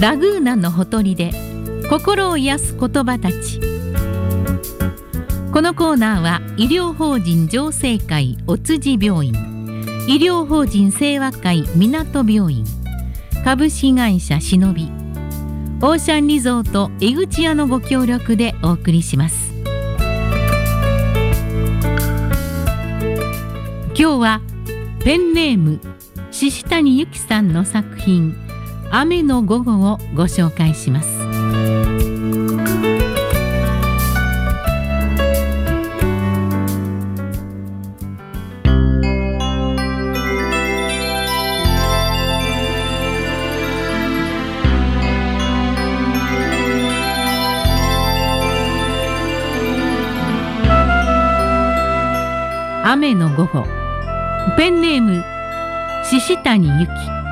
ラグーナのほとりで心を癒す言葉たち。このコーナーは医療法人浄世会お辻病院、医療法人清和会港病院、株式会社しのび、オーシャンリゾート江口屋のご協力でお送りします。今日はペンネーム獅子谷由紀さんの作品雨の午後をご紹介します。雨の午後、ペンネーム獅子谷由紀。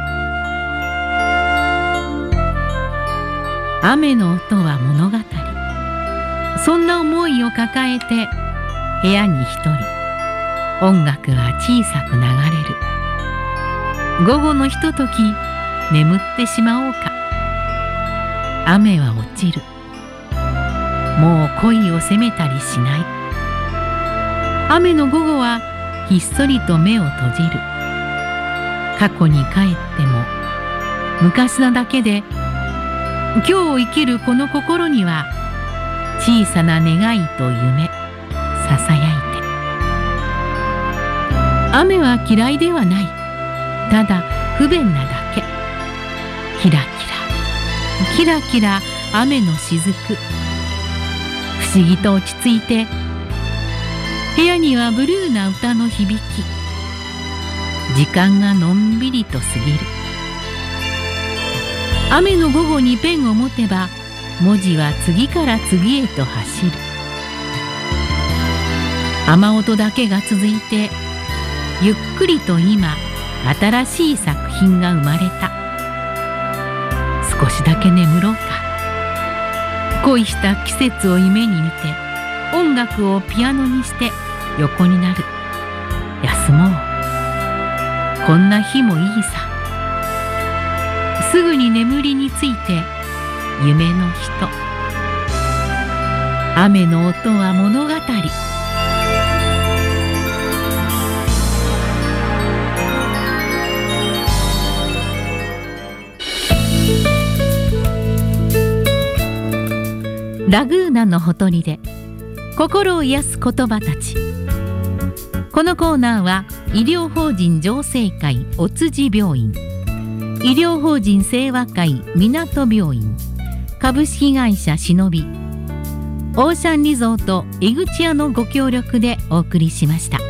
雨の音は物語。そんな思いを抱えて部屋に一人、音楽は小さく流れる。午後のひととき眠ってしまおうか。雨は落ちる。もう恋を責めたりしない。雨の午後はひっそりと目を閉じる。過去に帰っても昔なだけで、今日を生きるこの心には小さな願いと夢ささやいて。雨は嫌いではない。ただ不便なだけ。キラキラキラキラ雨の雫。不思議と落ち着いて、部屋にはブルーな歌の響き。時間がのんびりと過ぎる。雨の午後にペンを持てば、文字は次から次へと走る。雨音だけが続いて、ゆっくりと今新しい作品が生まれた。少しだけ眠ろうか。恋した季節を夢に見て、音楽をピアノにして横になる。休もう。こんな日もいいさ。すぐに眠りについて夢の人。雨の音は物語。ラグーナのほとりで心を癒す言葉たち。このコーナーは医療法人浄世会お辻病院、医療法人清和会港病院、株式会社しのび、オーシャンリゾート江口屋のご協力でお送りしました。